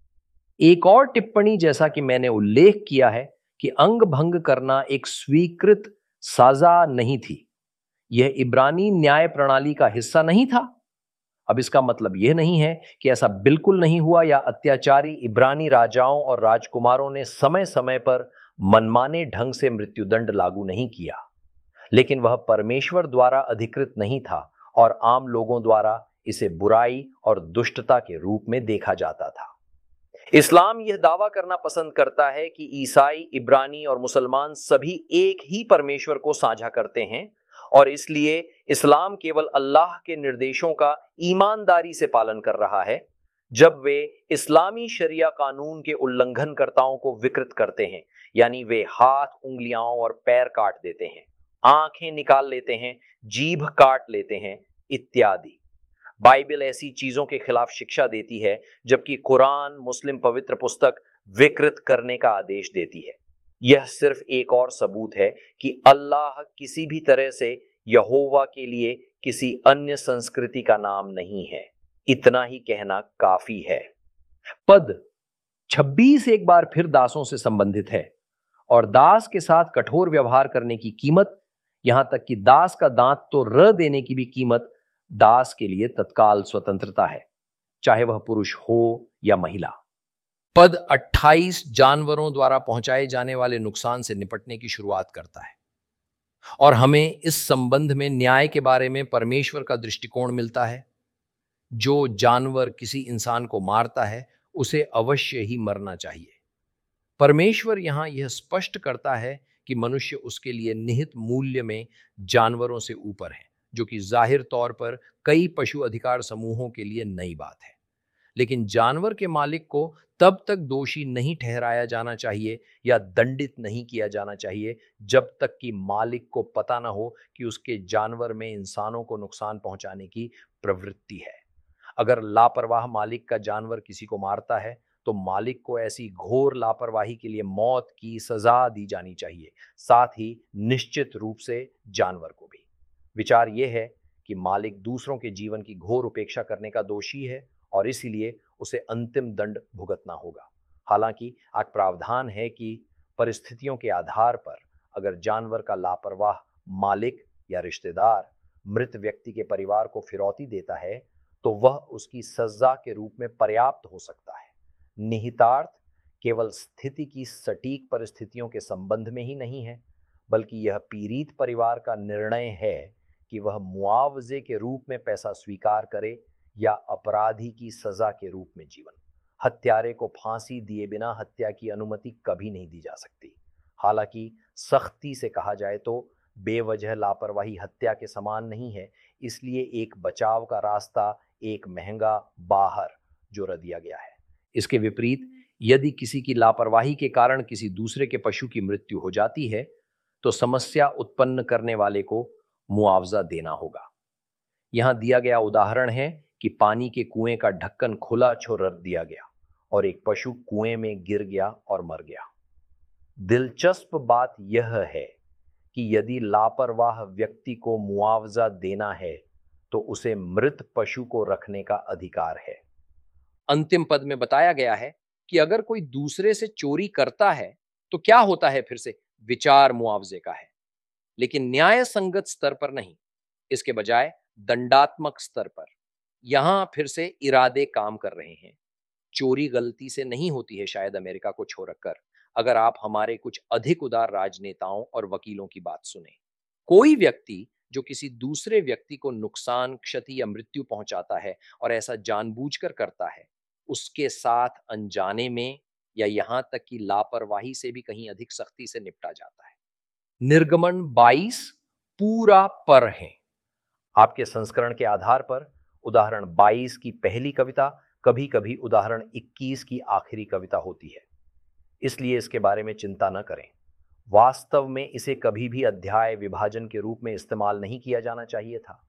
Speaker 2: एक और टिप्पणी, जैसा कि मैंने उल्लेख किया है कि अंग भंग करना एक स्वीकृत सजा नहीं थी, यह इब्रानी न्याय प्रणाली का हिस्सा नहीं था। अब इसका मतलब यह नहीं है कि ऐसा बिल्कुल नहीं हुआ या अत्याचारी इब्रानी राजाओं और राजकुमारों ने समय समय पर मनमाने ढंग से मृत्युदंड लागू नहीं किया, लेकिन वह परमेश्वर द्वारा अधिकृत नहीं था और आम लोगों द्वारा इसे बुराई और दुष्टता के रूप में देखा जाता था। इस्लाम यह दावा करना पसंद करता है कि ईसाई, इब्रानी और मुसलमान सभी एक ही परमेश्वर को साझा करते हैं और इसलिए इस्लाम केवल अल्लाह के निर्देशों का ईमानदारी से पालन कर रहा है। जब वे इस्लामी शरिया कानून के उल्लंघनकर्ताओं को विकृत करते हैं, यानी वे हाथ, उंगलियां और पैर काट देते हैं, आंखें निकाल लेते हैं, जीभ काट लेते हैं इत्यादि, बाइबल ऐसी चीजों के खिलाफ शिक्षा देती है, जबकि कुरान, मुस्लिम पवित्र पुस्तक, विकृत करने का आदेश देती है। यह सिर्फ एक और सबूत है कि अल्लाह किसी भी तरह से यहोवा के लिए किसी अन्य संस्कृति का नाम नहीं है। इतना ही कहना काफी है। पद छब्बीस एक बार फिर दासों से संबंधित है और दास के साथ कठोर व्यवहार करने की कीमत, यहां तक कि दास का दांत तो र देने की भी कीमत दास के लिए तत्काल स्वतंत्रता है, चाहे वह पुरुष हो या महिला।
Speaker 1: पद अट्ठाईस जानवरों द्वारा पहुंचाए जाने वाले नुकसान से निपटने की शुरुआत करता है और हमें इस संबंध में न्याय के बारे में परमेश्वर का दृष्टिकोण मिलता है। जो जानवर किसी इंसान को मारता है उसे अवश्य ही मरना चाहिए। परमेश्वर यहां यह स्पष्ट करता है कि मनुष्य उसके लिए निहित मूल्य में जानवरों से ऊपर है, जो कि जाहिर तौर पर कई पशु अधिकार समूहों के लिए नई बात है। लेकिन जानवर के मालिक को तब तक दोषी नहीं ठहराया जाना चाहिए या दंडित नहीं किया जाना चाहिए जब तक कि मालिक को पता ना हो कि उसके जानवर में इंसानों को नुकसान पहुंचाने की प्रवृत्ति है। अगर लापरवाह मालिक का जानवर किसी को मारता है तो मालिक को ऐसी घोर लापरवाही के लिए मौत की सजा दी जानी चाहिए, साथ ही निश्चित रूप से जानवर को भी। विचार यह है कि मालिक दूसरों के जीवन की घोर उपेक्षा करने का दोषी है और इसीलिए उसे अंतिम दंड भुगतना होगा। हालांकि एक प्रावधान है कि परिस्थितियों के आधार पर अगर जानवर का लापरवाह मालिक या रिश्तेदार मृत व्यक्ति के परिवार को फिरौती देता है तो वह उसकी सजा के रूप में पर्याप्त हो सकता है। निहितार्थ केवल स्थिति की सटीक परिस्थितियों के संबंध में ही नहीं है, बल्कि यह पीड़ित परिवार का निर्णय है कि वह मुआवजे के रूप में पैसा स्वीकार करे या अपराधी की सजा के रूप में जीवन। हत्यारे को फांसी दिए बिना हत्या की अनुमति कभी नहीं दी जा सकती। हालांकि सख्ती से कहा जाए तो बेवजह लापरवाही हत्या के समान नहीं है, इसलिए एक बचाव का रास्ता एक महंगा बाहर जोड़ दिया गया है।
Speaker 2: इसके विपरीत यदि किसी की लापरवाही के कारण किसी दूसरे के पशु की मृत्यु हो जाती है तो समस्या उत्पन्न करने वाले को मुआवजा देना होगा। यहां दिया गया उदाहरण है कि पानी के कुएं का ढक्कन खुला छोड़ दिया गया और एक पशु कुएं में गिर गया और मर गया। दिलचस्प बात यह है
Speaker 3: कि यदि लापरवाह व्यक्ति को मुआवजा देना है तो उसे मृत पशु को रखने का अधिकार है।
Speaker 1: अंतिम पद में बताया गया है कि अगर कोई दूसरे से चोरी करता है तो क्या होता है, फिर से विचार मुआवजे का है, लेकिन न्याय संगत स्तर पर नहीं, इसके बजाय दंडात्मक स्तर पर। यहां फिर से इरादे काम कर रहे हैं। चोरी गलती से नहीं होती है, शायद अमेरिका को छोड़कर, अगर आप हमारे कुछ अधिक उदार राजनेताओं और वकीलों की बात सुने। कोई व्यक्ति जो किसी दूसरे व्यक्ति को नुकसान, क्षति या मृत्यु पहुंचाता है और ऐसा जानबूझकर करता है, उसके साथ अनजाने में या यहां तक कि लापरवाही से भी कहीं अधिक सख्ती से निपटा जाता है। निर्गमन बाईस पूरा पर है।
Speaker 3: आपके संस्करण के आधार पर उदाहरण बाईस की पहली कविता कभी कभी उदाहरण इक्कीस की आखिरी कविता होती है, इसलिए इसके बारे में चिंता न करें। वास्तव में इसे कभी भी अध्याय विभाजन के रूप में इस्तेमाल नहीं किया जाना चाहिए था।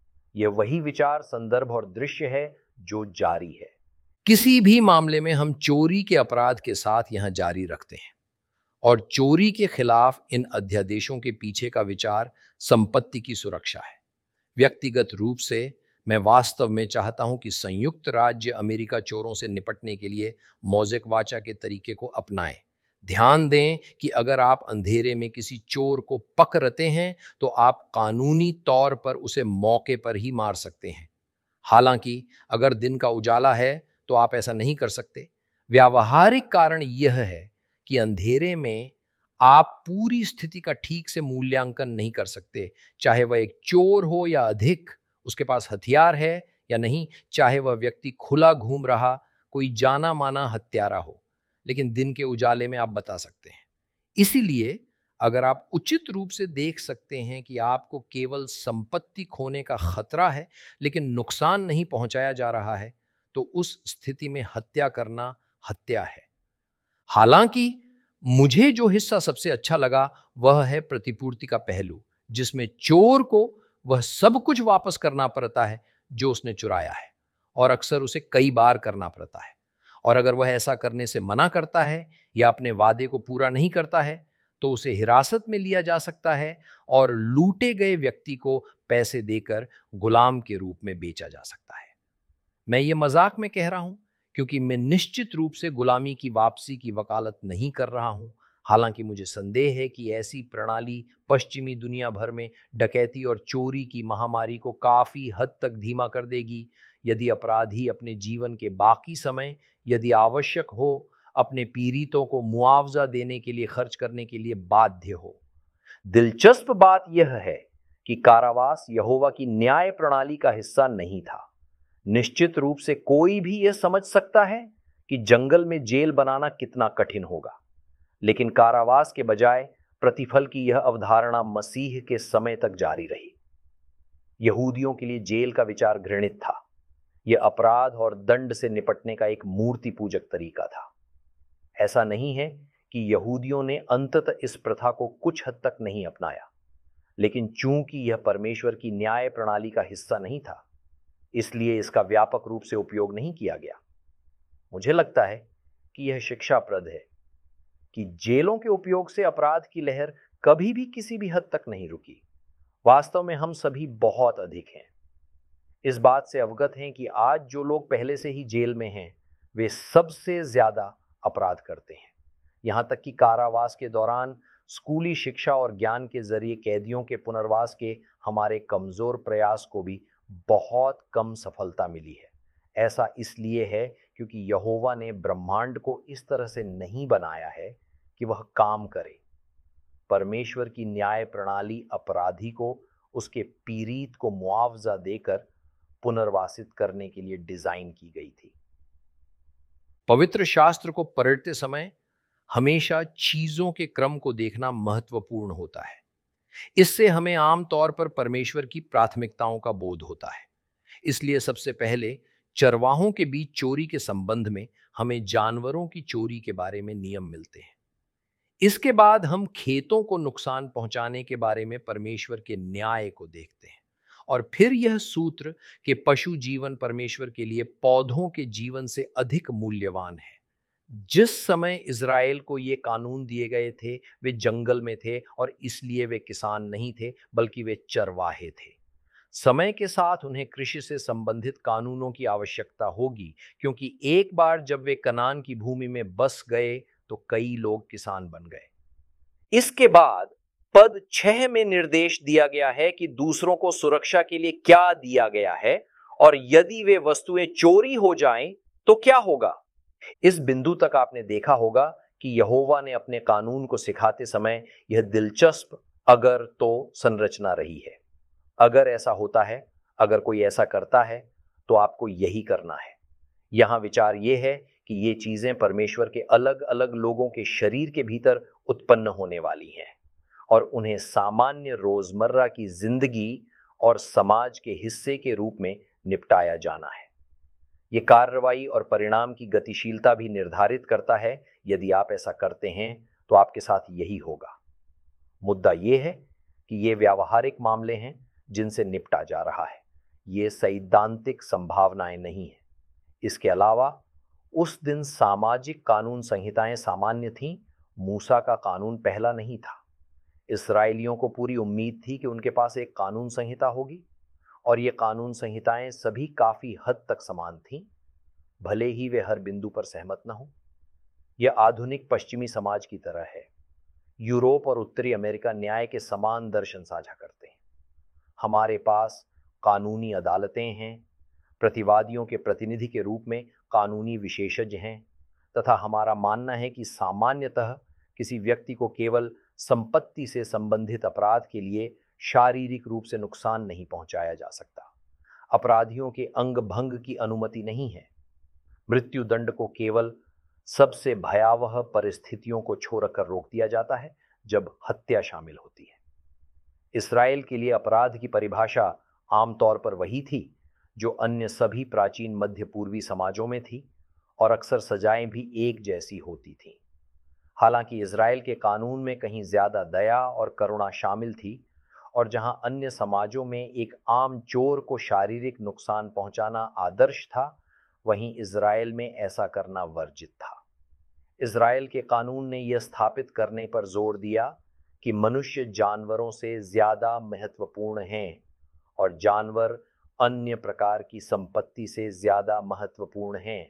Speaker 3: यह वही विचार, संदर्भ और दृश्य है जो जारी है।
Speaker 2: किसी भी मामले में हम चोरी के अपराध के साथ यहां जारी रखते हैं, और चोरी के खिलाफ इन अध्यादेशों के पीछे का विचार संपत्ति की सुरक्षा है। व्यक्तिगत रूप से मैं वास्तव में चाहता हूं कि संयुक्त राज्य अमेरिका चोरों से निपटने के लिए मौजिक वाचा के तरीके को अपनाए। ध्यान दें कि अगर आप अंधेरे में किसी चोर को पकड़ते हैं तो आप कानूनी तौर पर उसे मौके पर ही मार सकते हैं। हालांकि अगर दिन का उजाला है तो आप ऐसा नहीं कर सकते। व्यावहारिक कारण यह है कि अंधेरे में आप पूरी स्थिति का ठीक से मूल्यांकन नहीं कर सकते, चाहे वह एक चोर हो या अधिक, उसके पास हथियार है या नहीं, चाहे वह व्यक्ति खुला घूम रहा कोई जाना माना हत्यारा हो, लेकिन दिन के उजाले में आप बता सकते हैं। इसीलिए अगर आप उचित रूप से देख सकते हैं कि आपको केवल संपत्ति खोने का खतरा है लेकिन नुकसान नहीं पहुंचाया जा रहा है, तो उस स्थिति में हत्या करना हत्या है। हालांकि मुझे जो हिस्सा सबसे अच्छा लगा वह है प्रतिपूर्ति का पहलू, जिसमें चोर को वह सब कुछ वापस करना पड़ता है जो उसने चुराया है, और अक्सर उसे कई बार करना पड़ता है। और अगर वह ऐसा करने से मना करता है या अपने वादे को पूरा नहीं करता है तो उसे हिरासत में लिया जा सकता है और लूटे गए व्यक्ति को पैसे देकर गुलाम के रूप में बेचा जा सकता है। मैं ये मजाक में कह रहा हूं क्योंकि मैं निश्चित रूप से गुलामी की वापसी की वकालत नहीं कर रहा हूं। हालांकि मुझे संदेह है कि ऐसी प्रणाली पश्चिमी दुनिया भर में डकैती और चोरी की महामारी को काफी हद तक धीमा कर देगी यदि अपराधी अपने जीवन के बाकी समय, यदि आवश्यक हो, अपने पीड़ितों को मुआवजा देने के लिए खर्च करने के लिए बाध्य हो।
Speaker 3: दिलचस्प बात यह है कि कारावास यहोवा की न्याय प्रणाली का हिस्सा नहीं था। निश्चित रूप से कोई भी यह समझ सकता है कि जंगल में जेल बनाना कितना कठिन होगा, लेकिन कारावास के बजाय प्रतिफल की यह अवधारणा मसीह के समय तक जारी रही। यहूदियों के लिए जेल का विचार घृणित था। यह अपराध और दंड से निपटने का एक मूर्ति पूजक तरीका था। ऐसा नहीं है कि यहूदियों ने अंततः इस प्रथा को कुछ हद तक नहीं अपनाया, लेकिन चूंकि यह परमेश्वर की न्याय प्रणाली का हिस्सा नहीं था, इसलिए इसका व्यापक रूप से उपयोग नहीं किया गया। मुझे लगता है कि यह शिक्षाप्रद है कि जेलों के उपयोग से अपराध की लहर कभी भी किसी भी हद तक नहीं रुकी। वास्तव में हम सभी बहुत अधिक हैं, इस बात से अवगत हैं कि आज जो लोग पहले से ही जेल में हैं वे सबसे ज्यादा अपराध करते हैं। यहां तक कि कारावास के दौरान स्कूली शिक्षा और ज्ञान के जरिए कैदियों के पुनर्वास के हमारे कमजोर प्रयास को भी बहुत कम सफलता मिली है। ऐसा इसलिए है क्योंकि यहोवा ने ब्रह्मांड को इस तरह से नहीं बनाया है कि वह काम करे। परमेश्वर की न्याय प्रणाली अपराधी को उसके पीड़ित को मुआवजा देकर पुनर्वासित करने के लिए डिजाइन की गई थी।
Speaker 2: पवित्र शास्त्र को पढ़ते समय हमेशा चीजों के क्रम को देखना महत्वपूर्ण होता है। इससे हमें आमतौर पर परमेश्वर की प्राथमिकताओं का बोध होता है। इसलिए सबसे पहले चरवाहों के बीच चोरी के संबंध में हमें जानवरों की चोरी के बारे में नियम मिलते हैं। इसके बाद हम खेतों को नुकसान पहुंचाने के बारे में परमेश्वर के न्याय को देखते हैं, और फिर यह सूत्र कि पशु जीवन परमेश्वर के लिए पौधों के जीवन से अधिक मूल्यवान है।
Speaker 1: जिस समय इज़राइल को ये कानून दिए गए थे वे जंगल में थे और इसलिए वे किसान नहीं थे बल्कि वे चरवाहे थे। समय के साथ उन्हें कृषि से संबंधित कानूनों की आवश्यकता होगी, क्योंकि एक बार जब वे कनान की भूमि में बस गए तो कई लोग किसान बन गए।
Speaker 3: इसके बाद पद छह में निर्देश दिया गया है कि दूसरों को सुरक्षा के लिए क्या दिया गया है और यदि वे वस्तुएं चोरी हो जाएं तो क्या होगा। इस बिंदु तक आपने देखा होगा कि यहोवा ने अपने कानून को सिखाते समय यह दिलचस्प अगर तो संरचना रही है। अगर ऐसा होता है, अगर कोई ऐसा करता है तो आपको यही करना है। यहां विचार यह है कि ये चीजें परमेश्वर के अलग अलग लोगों के शरीर के भीतर उत्पन्न होने वाली हैं और उन्हें सामान्य रोजमर्रा की जिंदगी और समाज के हिस्से के रूप में निपटाया जाना है। ये कार्रवाई और परिणाम की गतिशीलता भी निर्धारित करता है। यदि आप ऐसा करते हैं तो आपके साथ यही होगा। मुद्दा यह है कि ये व्यावहारिक मामले हैं जिनसे निपटा जा रहा है, ये सैद्धांतिक संभावनाएं नहीं है। इसके अलावा उस दिन सामाजिक कानून संहिताएं सामान्य थीं। मूसा का कानून पहला नहीं था। इस्राएलियों को पूरी उम्मीद थी कि उनके पास एक कानून संहिता होगी और ये कानून संहिताएं सभी काफी हद तक समान थीं, भले ही वे हर बिंदु पर सहमत न हों। यह आधुनिक पश्चिमी समाज की तरह है। यूरोप और उत्तरी अमेरिका न्याय के समान दर्शन साझा करते हैं। हमारे पास कानूनी अदालतें हैं, प्रतिवादियों के प्रतिनिधि के रूप में कानूनी विशेषज्ञ हैं, तथा हमारा मानना है कि सामान्यतः किसी व्यक्ति को केवल संपत्ति से संबंधित अपराध के लिए शारीरिक रूप से नुकसान नहीं पहुंचाया जा सकता। अपराधियों के अंग भंग की अनुमति नहीं है। मृत्यु दंड को केवल सबसे भयावह परिस्थितियों को छोड़कर रोक दिया जाता है जब हत्या शामिल होती है। इस्राएल के लिए अपराध की परिभाषा आमतौर पर वही थी जो अन्य सभी प्राचीन मध्य पूर्वी समाजों में थी और अक्सर सजाएं भी एक जैसी होती थीं। हालांकि इस्राएल के कानून में कहीं ज्यादा दया और करुणा शामिल थी और जहां अन्य समाजों में एक आम चोर को शारीरिक नुकसान पहुंचाना आदर्श था, वहीं इस्राएल में ऐसा करना वर्जित था। इस्राएल के कानून ने यह स्थापित करने पर जोर दिया कि मनुष्य जानवरों से ज्यादा महत्वपूर्ण हैं और जानवर अन्य प्रकार की संपत्ति से ज्यादा महत्वपूर्ण हैं।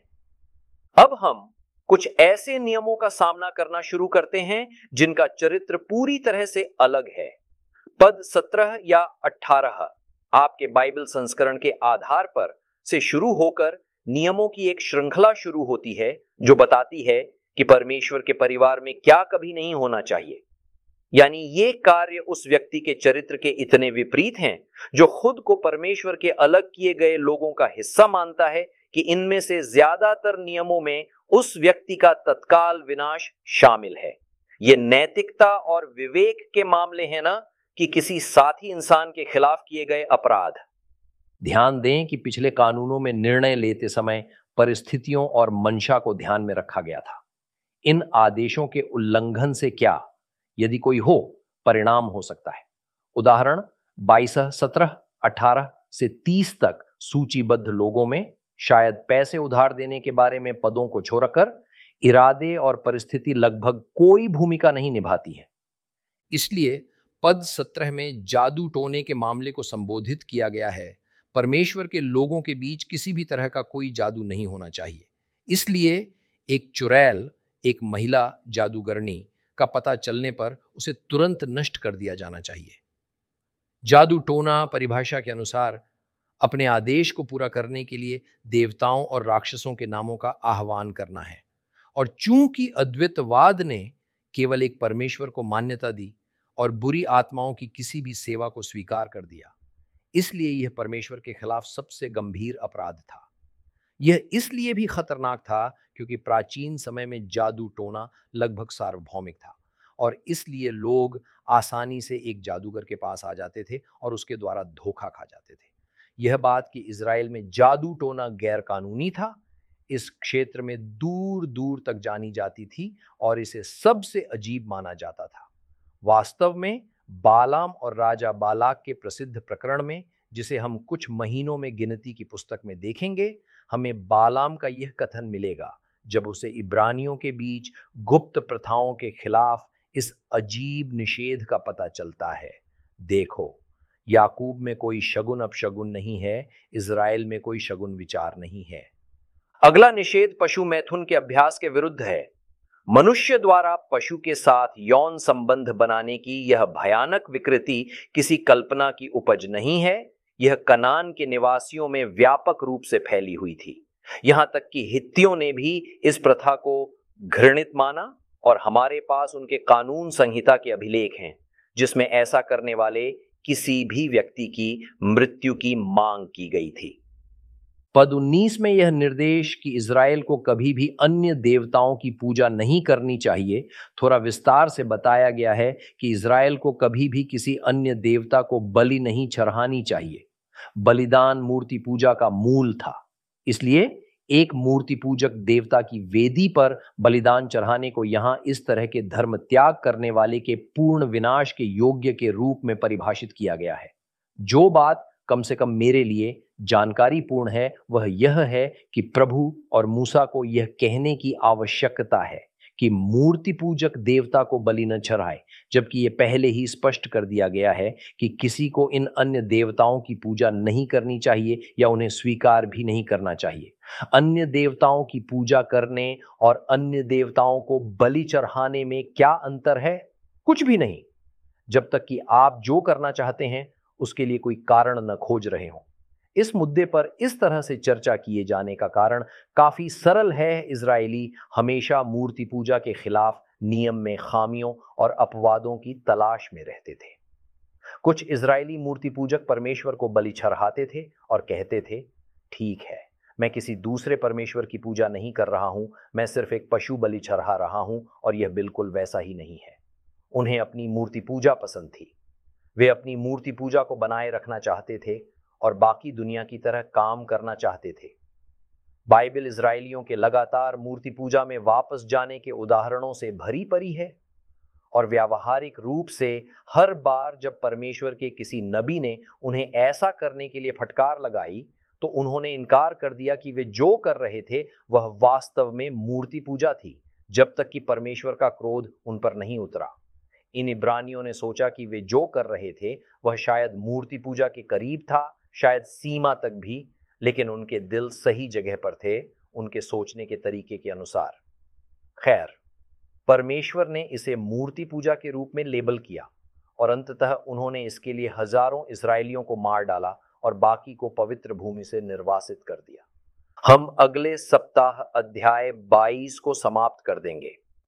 Speaker 3: अब हम कुछ ऐसे नियमों का सामना करना शुरू करते हैं जिनका चरित्र पूरी तरह से अलग है। पद सत्रह या अठारह आपके बाइबल संस्करण के आधार पर से शुरू होकर नियमों की एक श्रृंखला शुरू होती है जो बताती है कि परमेश्वर के परिवार में क्या कभी नहीं होना चाहिए। यानी ये कार्य उस व्यक्ति के चरित्र के इतने विपरीत हैं जो खुद को परमेश्वर के अलग किए गए लोगों का हिस्सा मानता है कि इनमें से ज्यादातर नियमों में उस व्यक्ति का तत्काल विनाश शामिल है। ये नैतिकता और विवेक के मामले हैं ना कि किसी साथी इंसान के खिलाफ किए गए अपराध।
Speaker 1: ध्यान दें कि पिछले कानूनों में निर्णय लेते समय परिस्थितियों और मंशा को ध्यान में रखा गया था। इन आदेशों के उल्लंघन से क्या, यदि कोई हो, परिणाम हो सकता है। उदाहरण बाईस, सत्रह, अठारह से तीस तक सूचीबद्ध लोगों में शायद पैसे उधार देने के बारे में पदों को छोड़कर इरादे और परिस्थिति लगभग कोई भूमिका नहीं निभाती है। इसलिए पद सत्रह में जादू टोने के मामले को संबोधित किया गया है। परमेश्वर के लोगों के बीच किसी भी तरह का कोई जादू नहीं होना चाहिए। इसलिए एक चुड़ैल, एक महिला जादूगरनी का पता चलने पर उसे तुरंत नष्ट कर दिया जाना चाहिए। जादू टोना परिभाषा के अनुसार अपने आदेश को पूरा करने के लिए देवताओं और राक्षसों के नामों का आह्वान करना है। और चूंकि अद्वैतवाद ने केवल एक परमेश्वर को मान्यता दी और बुरी आत्माओं की किसी भी सेवा को स्वीकार कर दिया, इसलिए यह परमेश्वर के खिलाफ सबसे गंभीर अपराध था। यह इसलिए भी खतरनाक था क्योंकि प्राचीन समय में जादू टोना लगभग सार्वभौमिक था और इसलिए लोग आसानी से एक जादूगर के पास आ जाते थे और उसके द्वारा धोखा खा जाते थे। यह बात कि इज़राइल में जादू टोना गैर कानूनी था, इस क्षेत्र में दूर दूर तक जानी जाती थी और इसे सबसे अजीब माना जाता था। वास्तव में बालाम और राजा बालाक के प्रसिद्ध प्रकरण में, जिसे हम कुछ महीनों में गिनती की पुस्तक में देखेंगे, हमें बालाम का यह कथन मिलेगा,
Speaker 3: जब उसे इब्रानियों के बीच गुप्त प्रथाओं के खिलाफ इस अजीब निषेध का पता चलता है। देखो, याकूब में कोई शगुन अपशगुन नहीं है, इज़राइल में कोई शगुन विचार नहीं है। अगला निषेध पशु मैथुन के अभ्यास के विरुद्ध है। मनुष्य द्वारा पशु के साथ यौन संबंध बनाने की यह भयानक विकृति किसी कल्पना की उपज नहीं है। यह कनान के निवासियों में व्यापक रूप से फैली हुई थी। यहां तक कि हित्तियों ने भी इस प्रथा को घृणित माना और हमारे पास उनके कानून संहिता के अभिलेख हैं जिसमें ऐसा करने वाले किसी भी व्यक्ति की मृत्यु की मांग की गई थी।
Speaker 2: पद उन्नीस में यह निर्देश कि इज़राइल को कभी भी अन्य देवताओं की पूजा नहीं करनी चाहिए थोड़ा विस्तार से बताया गया है कि इज़राइल को कभी भी किसी अन्य देवता को बलि नहीं चढ़ानी चाहिए। बलिदान मूर्ति पूजा का मूल था, इसलिए एक मूर्ति पूजक देवता की वेदी पर बलिदान चढ़ाने को यहां इस तरह के धर्म त्याग करने वाले के पूर्ण विनाश के योग्य के रूप में परिभाषित किया गया है। जो बात कम से कम मेरे लिए जानकारी पूर्ण है वह यह है कि प्रभु और मूसा को यह कहने की आवश्यकता है कि मूर्ति पूजक देवता को बलि न चढ़ाए, जबकि यह पहले ही स्पष्ट कर दिया गया है कि किसी को इन अन्य देवताओं की पूजा नहीं करनी चाहिए या उन्हें स्वीकार भी नहीं करना चाहिए। अन्य देवताओं की पूजा करने और अन्य देवताओं को बलि चढ़ाने में क्या अंतर है? कुछ भी नहीं, जब तक कि आप जो करना चाहते हैं उसके लिए कोई कारण न खोज रहे हो। इस मुद्दे पर इस तरह से चर्चा किए जाने का कारण काफी सरल है। इजरायली हमेशा मूर्ति पूजा के खिलाफ नियम में खामियों और अपवादों की तलाश में रहते थे। कुछ इजरायली मूर्ति पूजक परमेश्वर को बलि चढ़ाते थे और कहते थे, ठीक है, मैं किसी दूसरे परमेश्वर की पूजा नहीं कर रहा हूं, मैं सिर्फ एक पशु बलि चढ़ा रहा हूं और यह बिल्कुल वैसा ही नहीं है। उन्हें अपनी मूर्ति पूजा पसंद थी। वे अपनी मूर्ति पूजा को बनाए रखना चाहते थे और बाकी दुनिया की तरह काम करना चाहते थे। बाइबल इजरायलियों के लगातार मूर्ति पूजा में वापस जाने के उदाहरणों से भरी पड़ी है और व्यावहारिक रूप से हर बार जब परमेश्वर के किसी नबी ने उन्हें ऐसा करने के लिए फटकार लगाई तो उन्होंने इनकार कर दिया कि वे जो कर रहे थे वह वास्तव में मूर्ति पूजा थी, जब तक कि परमेश्वर का क्रोध उन पर नहीं उतरा। इन इब्रानियों ने सोचा कि वे जो कर रहे थे वह शायद मूर्ति पूजा के करीब था, शायद सीमा तक भी, लेकिन उनके दिल सही जगह पर थे, उनके सोचने के तरीके के अनुसार। खैर, परमेश्वर ने इसे मूर्ति पूजा के रूप में लेबल किया और अंततः उन्होंने इसके लिए हजारों इजरायलियों को मार डाला और बाकी को पवित्र भूमि से निर्वासित कर दिया। हम अगले सप्ताह अध्याय बाईस को समाप्त कर देंगे।